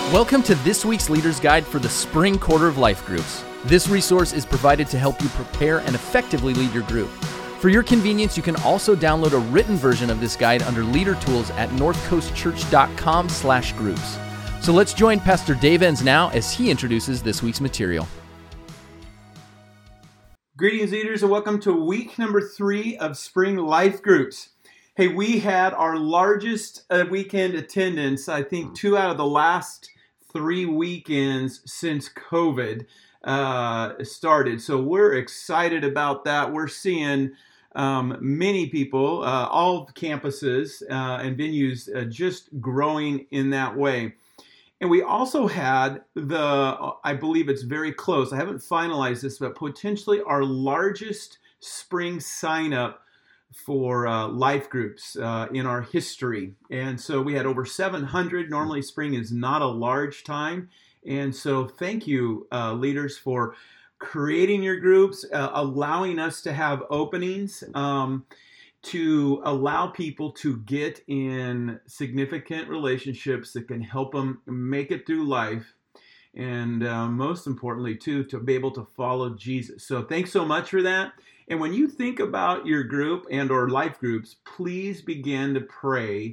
Welcome to this week's Leader's Guide for the Spring Quarter of Life Groups. This resource is provided to help you prepare and effectively lead your group. For your convenience, you can also download a written version of this guide under Leader Tools at northcoastchurch.com/groups. So let's join Pastor Dave Enns now as he introduces this week's material. Greetings, leaders, and welcome to week number 3 of Spring Life Groups. Hey, we had our largest weekend attendance, I think 2 out of the last 3 weekends since COVID started. So we're excited about that. We're seeing many people, all campuses and venues just growing in that way. And we also had I believe it's very close, I haven't finalized this, but potentially our largest spring sign up for life groups in our history. And so we had over 700. Normally spring is not a large time. And so thank you, leaders, for creating your groups, allowing us to have openings, to allow people to get in significant relationships that can help them make it through life. And most importantly, too, to be able to follow Jesus. So thanks so much for that. And when you think about your group and or life groups, please begin to pray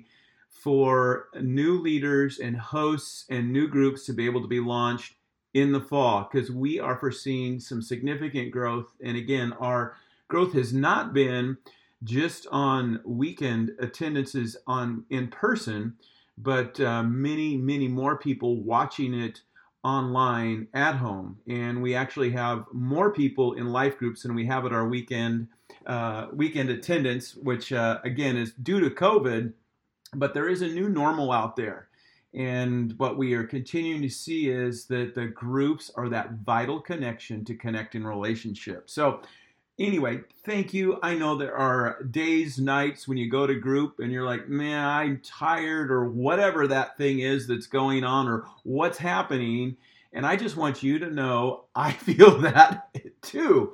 for new leaders and hosts and new groups to be able to be launched in the fall, because we are foreseeing some significant growth. And again, our growth has not been just on weekend attendances in person, but many, many more people watching it online at home. And we actually have more people in life groups than we have at our weekend attendance, which again is due to COVID, but there is a new normal out there. And what we are continuing to see is that the groups are that vital connection to connect in relationships. So anyway, thank you. I know there are days, nights when you go to group and you're like, man, I'm tired, or whatever that thing is that's going on or what's happening. And I just want you to know I feel that too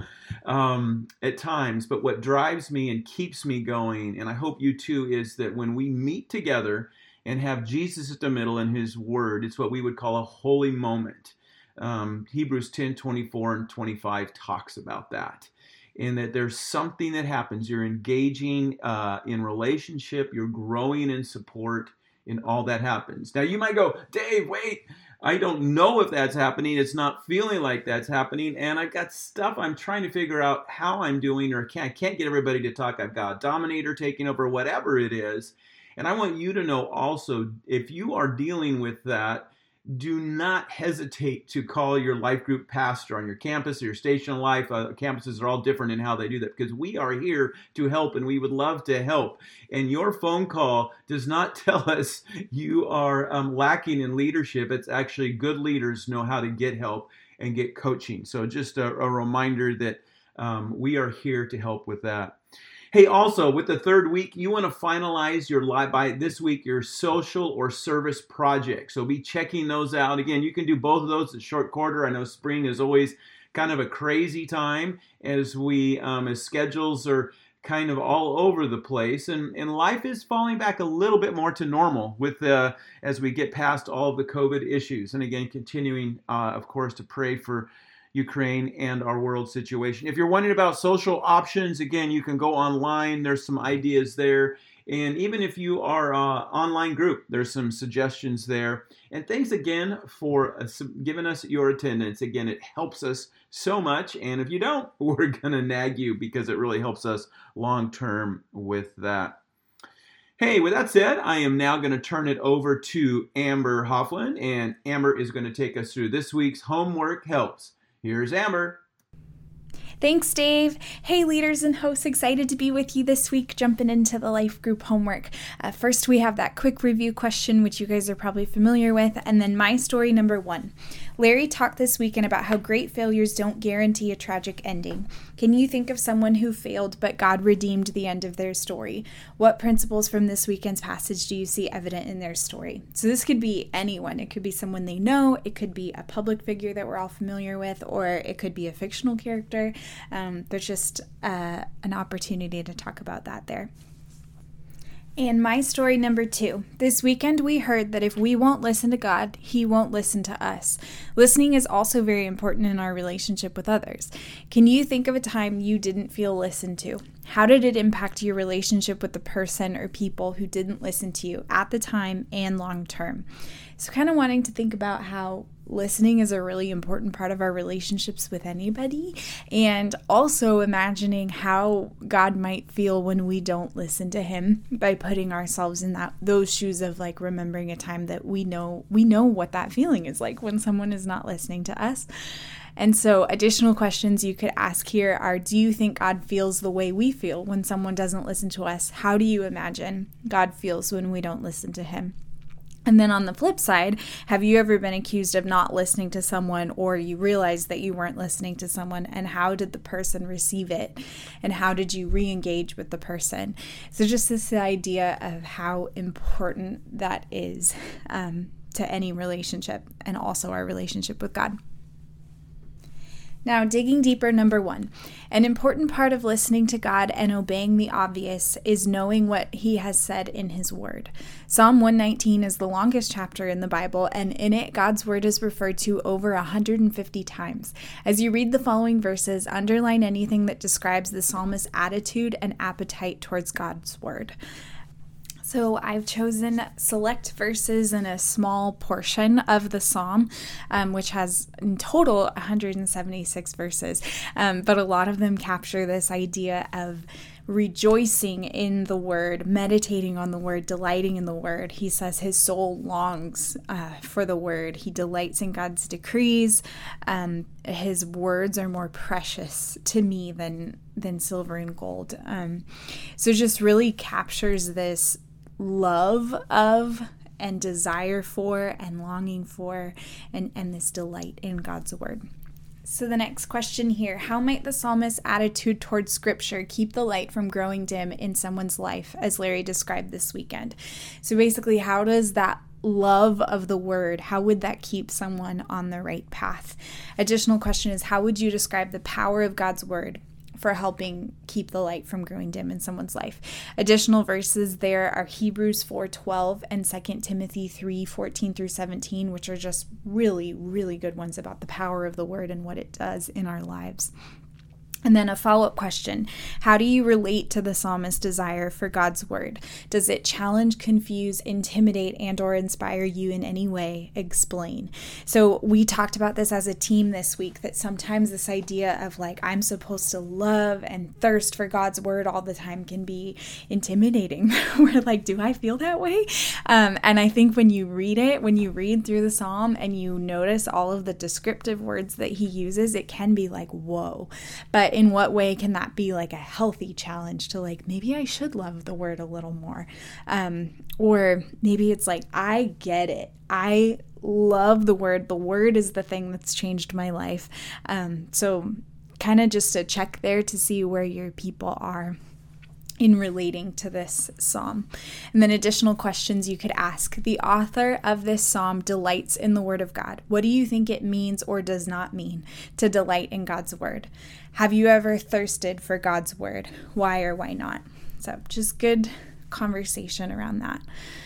at times. But what drives me and keeps me going, and I hope you too, is that when we meet together and have Jesus at the middle in his word, it's what we would call a holy moment. Hebrews 10:24 and 25 talks about that. In that there's something that happens. You're engaging in relationship, you're growing in support, and all that happens. Now you might go, Dave, wait, I don't know if that's happening. It's not feeling like that's happening. And I've got stuff I'm trying to figure out how I'm doing, or I can't get everybody to talk. I've got a dominator taking over, whatever it is. And I want you to know also, if you are dealing with that, do not hesitate to call your life group pastor on your campus or your station of life. Campuses are all different in how they do that, because we are here to help and we would love to help. And your phone call does not tell us you are lacking in leadership. It's actually good leaders know how to get help and get coaching. So just a reminder that we are here to help with that. Hey, also, with the third week, you want to finalize by this week your social or service project. So be checking those out. Again, you can do both of those at short quarter. I know spring is always kind of a crazy time as schedules are kind of all over the place. And life is falling back a little bit more to normal as we get past all of the COVID issues. And again, continuing, of course, to pray for Ukraine and our world situation. If you're wondering about social options, again, you can go online. There's some ideas there. And even if you are an online group, there's some suggestions there. And thanks again for giving us your attendance. Again, it helps us so much. And if you don't, we're going to nag you, because it really helps us long term with that. Hey, with that said, I am now going to turn it over to Amber Hofflin. And Amber is going to take us through this week's Homework Helps. Here's Amber. Thanks, Dave. Hey, leaders and hosts, excited to be with you this week, jumping into the life group homework. First, we have that quick review question, which you guys are probably familiar with, and then my story number 1. Larry talked this weekend about how great failures don't guarantee a tragic ending. Can you think of someone who failed, but God redeemed the end of their story? What principles from this weekend's passage do you see evident in their story? So this could be anyone. It could be someone they know. It could be a public figure that we're all familiar with, or it could be a fictional character. There's just an opportunity to talk about that there. And my story number 2. This weekend we heard that if we won't listen to God, He won't listen to us. Listening is also very important in our relationship with others. Can you think of a time you didn't feel listened to? How did it impact your relationship with the person or people who didn't listen to you at the time and long term? So kind of wanting to think about how listening is a really important part of our relationships with anybody, and also imagining how God might feel when we don't listen to Him by putting ourselves in those shoes of like remembering a time that we know what that feeling is like when someone is not listening to us. And so additional questions you could ask here are, do you think God feels the way we feel when someone doesn't listen to us? How do you imagine God feels when we don't listen to Him? And then on the flip side, have you ever been accused of not listening to someone, or you realized that you weren't listening to someone, and how did the person receive it? And how did you re-engage with the person? So just this idea of how important that is to any relationship, and also our relationship with God. Now, digging deeper, number 1, an important part of listening to God and obeying the obvious is knowing what He has said in His Word. Psalm 119 is the longest chapter in the Bible, and in it, God's Word is referred to over 150 times. As you read the following verses, underline anything that describes the psalmist's attitude and appetite towards God's Word. So I've chosen select verses in a small portion of the psalm, which has in total 176 verses, but a lot of them capture this idea of rejoicing in the Word, meditating on the Word, delighting in the Word. He says his soul longs for the Word. He delights in God's decrees. His words are more precious to me than silver and gold. So just really captures this love of and desire for and longing for and this delight in God's Word. So the next question here, how might the psalmist's attitude towards Scripture keep the light from growing dim in someone's life, as Larry described this weekend? So basically, how does that love of the Word, how would that keep someone on the right path? Additional question is, how would you describe the power of God's Word for helping keep the light from growing dim in someone's life? Additional verses there are Hebrews 4:12 and 2 Timothy 3:14 through 17, which are just really, really good ones about the power of the Word and what it does in our lives. And then a follow-up question, how do you relate to the psalmist's desire for God's Word? Does it challenge, confuse, intimidate, and or inspire you in any way? Explain. So we talked about this as a team this week, that sometimes this idea of like, I'm supposed to love and thirst for God's Word all the time can be intimidating. We're like, do I feel that way? And I think when you read through the psalm and you notice all of the descriptive words that he uses, it can be like, whoa. But in what way can that be like a healthy challenge to like, maybe I should love the Word a little more? Or maybe it's like, I get it. I love the Word. The Word is the thing that's changed my life. So kind of just a check there to see where your people are in relating to this psalm. And then additional questions you could ask. The author of this psalm delights in the Word of God. What do you think it means or does not mean to delight in God's Word? Have you ever thirsted for God's Word? Why or why not? So just good conversation around that.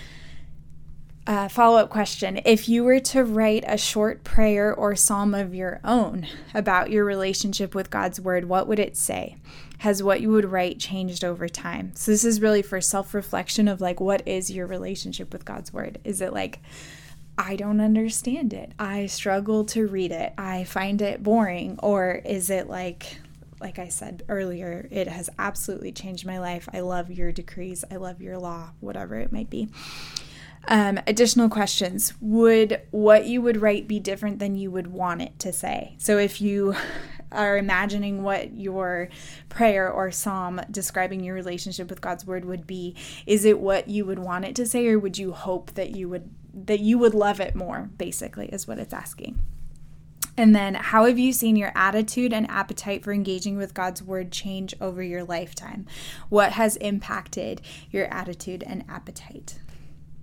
Follow-up question. If you were to write a short prayer or psalm of your own about your relationship with God's Word, what would it say? Has what you would write changed over time? So this is really for self-reflection of like, what is your relationship with God's Word? Is it like, I don't understand it, I struggle to read it, I find it boring? Or is it like I said earlier, it has absolutely changed my life. I love your decrees, I love your law, whatever it might be. Additional questions. Would what you would write be different than you would want it to say? So if you are imagining what your prayer or psalm describing your relationship with God's Word would be, is it what you would want it to say, or would you hope that you would love it more, basically, is what it's asking. And then, how have you seen your attitude and appetite for engaging with God's Word change over your lifetime? What has impacted your attitude and appetite?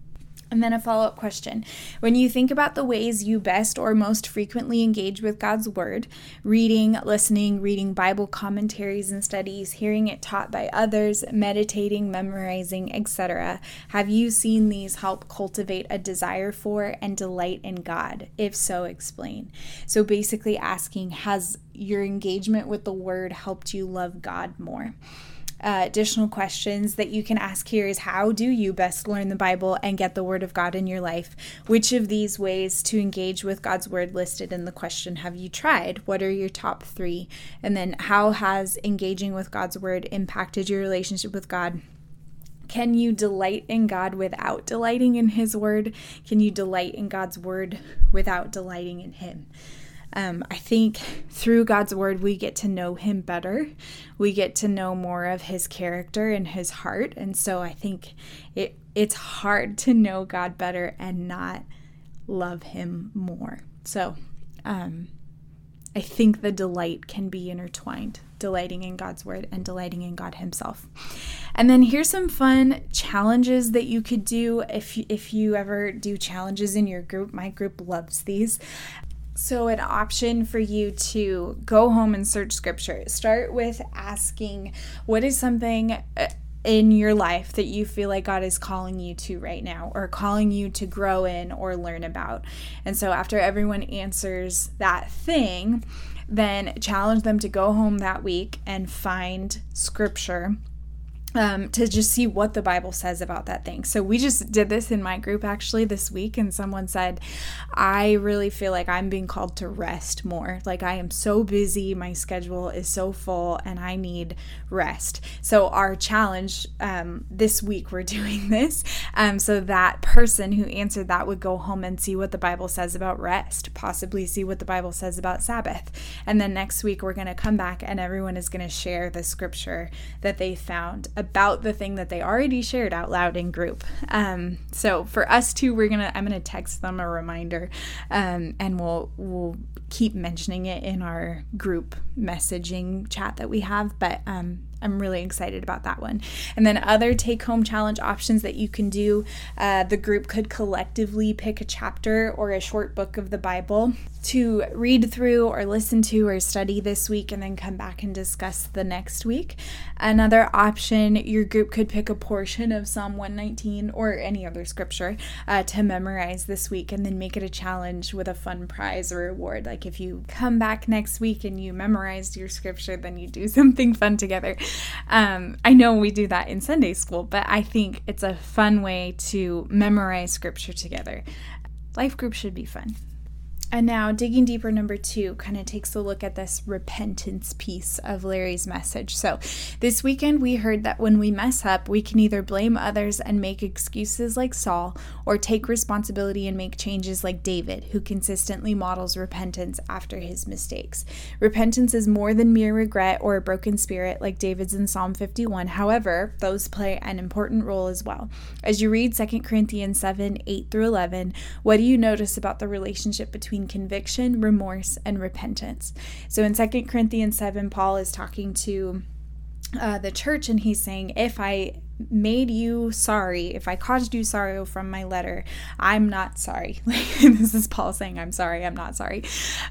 And then a follow-up question. When you think about the ways you best or most frequently engage with God's Word, reading, listening, reading Bible commentaries and studies, hearing it taught by others, meditating, memorizing, etc., have you seen these help cultivate a desire for and delight in God? If so, explain. So basically asking, has your engagement with the Word helped you love God more? Additional questions that you can ask here is, how do you best learn the Bible and get the Word of God in your life? Which of these ways to engage with God's Word listed in the question have you tried? What are your top 3? And then how has engaging with God's Word impacted your relationship with God? Can you delight in God without delighting in His Word? Can you delight in God's Word without delighting in Him? I think through God's Word, we get to know Him better. We get to know more of His character and His heart. And so I think it's hard to know God better and not love Him more. So I think the delight can be intertwined, delighting in God's Word and delighting in God Himself. And then here's some fun challenges that you could do if you ever do challenges in your group. My group loves these. So an option for you to go home and search scripture. Start with asking, what is something in your life that you feel like God is calling you to right now, or calling you to grow in or learn about? And so after everyone answers that thing, then challenge them to go home that week and find scripture to just see what the Bible says about that thing. So we just did this in my group actually this week, and someone said, I really feel like I'm being called to rest more. Like, I am so busy, my schedule is so full, and I need rest. So our challenge this week, we're doing this, so that person who answered that would go home and see what the Bible says about rest, possibly see what the Bible says about Sabbath. And then next week we're going to come back and everyone is going to share the scripture that they found about the thing that they already shared out loud in group. So for us too, I'm gonna text them a reminder, and we'll keep mentioning it in our group messaging chat that we have. But I'm really excited about that one. And then other take-home challenge options that you can do. The group could collectively pick a chapter or a short book of the Bible to read through or listen to or study this week, and then come back and discuss the next week. Another option, your group could pick a portion of Psalm 119 or any other scripture to memorize this week, and then make it a challenge with a fun prize or reward. Like, if you come back next week and you memorized your scripture, then you do something fun together. I know we do that in Sunday school, but I think it's a fun way to memorize scripture together. Life group should be fun. And now, digging deeper, number 2 kind of takes a look at this repentance piece of Larry's message. So this weekend, we heard that when we mess up, we can either blame others and make excuses like Saul, or take responsibility and make changes like David, who consistently models repentance after his mistakes. Repentance is more than mere regret or a broken spirit like David's in Psalm 51. However, those play an important role as well. As you read 2 Corinthians 7, 8 through 11, what do you notice about the relationship between conviction, remorse, and repentance? So in 2 Corinthians 7, Paul is talking to the church, and he's saying, if I made you sorry, if I caused you sorrow from my letter, I'm not sorry. This is Paul saying, I'm sorry, I'm not sorry.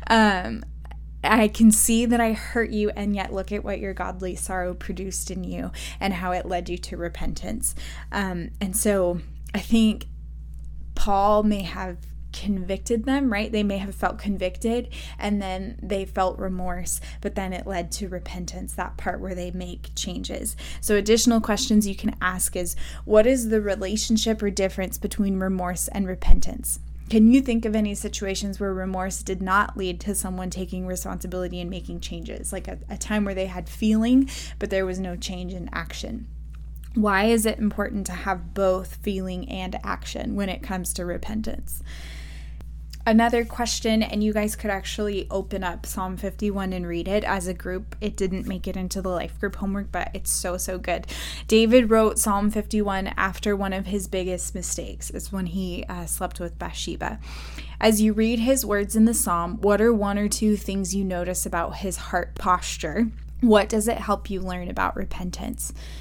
I can see that I hurt you, and yet look at what your godly sorrow produced in you and how it led you to repentance. And so I think Paul may have convicted them, right? They may have felt convicted, and then they felt remorse, but then it led to repentance, that part where they make changes. So additional questions you can ask is, what is the relationship or difference between remorse and repentance? Can you think of any situations where remorse did not lead to someone taking responsibility and making changes, like a time where they had feeling, but there was no change in action? Why is it important to have both feeling and action when it comes to repentance? Another question, and you guys could actually open up Psalm 51 and read it as a group. It didn't make it into the life group homework, but it's so good. David wrote Psalm 51 after one of his biggest mistakes. It's when he slept with Bathsheba. As you read his words in the psalm, what are 1 or 2 things you notice about his heart posture? What does it help you learn about repentance?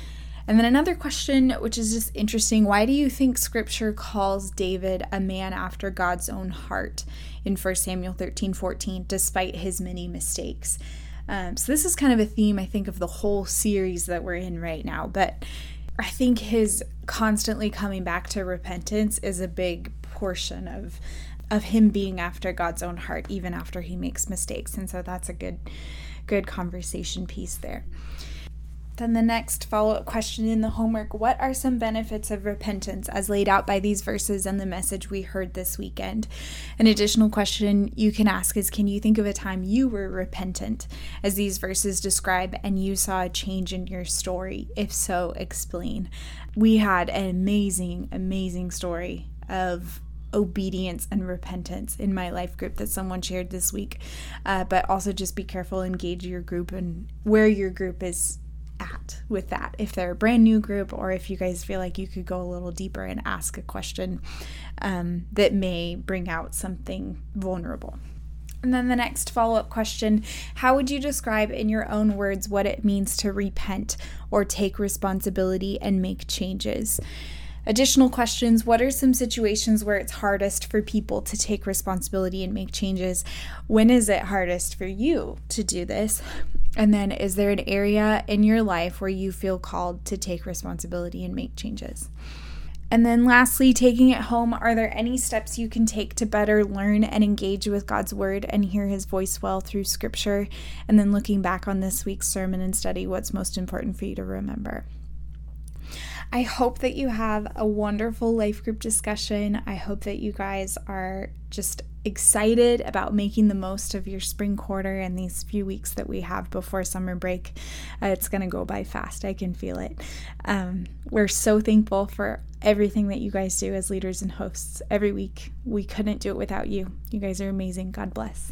And then another question, which is just interesting, why do you think Scripture calls David a man after God's own heart in 1 Samuel 13:14, despite his many mistakes? So this is kind of a theme, I think, of the whole series that we're in right now. But I think his constantly coming back to repentance is a big portion of him being after God's own heart, even after he makes mistakes. And so that's a good conversation piece there. Then the next follow-up question in the homework, what are some benefits of repentance as laid out by these verses and the message we heard this weekend? An additional question you can ask is, can you think of a time you were repentant as these verses describe and you saw a change in your story? If so, explain. We had an amazing story of obedience and repentance in my life group that someone shared this week. But also just be careful, engage your group and where your group is at with that. If they're a brand new group, or if you guys feel like you could go a little deeper and ask a question that may bring out something vulnerable. And then the next follow-up question, how would you describe in your own words what it means to repent or take responsibility and make changes? Additional questions, what are some situations where it's hardest for people to take responsibility and make changes? When is it hardest for you to do this? And then is there an area in your life where you feel called to take responsibility and make changes? And then lastly, taking it home, are there any steps you can take to better learn and engage with God's word and hear his voice well through Scripture? And then looking back on this week's sermon and study, what's most important for you to remember? I hope that you have a wonderful life group discussion. I hope that you guys are just excited about making the most of your spring quarter and these few weeks that we have before summer break. It's going to go by fast. I can feel it. We're so thankful for everything that you guys do as leaders and hosts every week. We couldn't do it without you. You guys are amazing. God bless.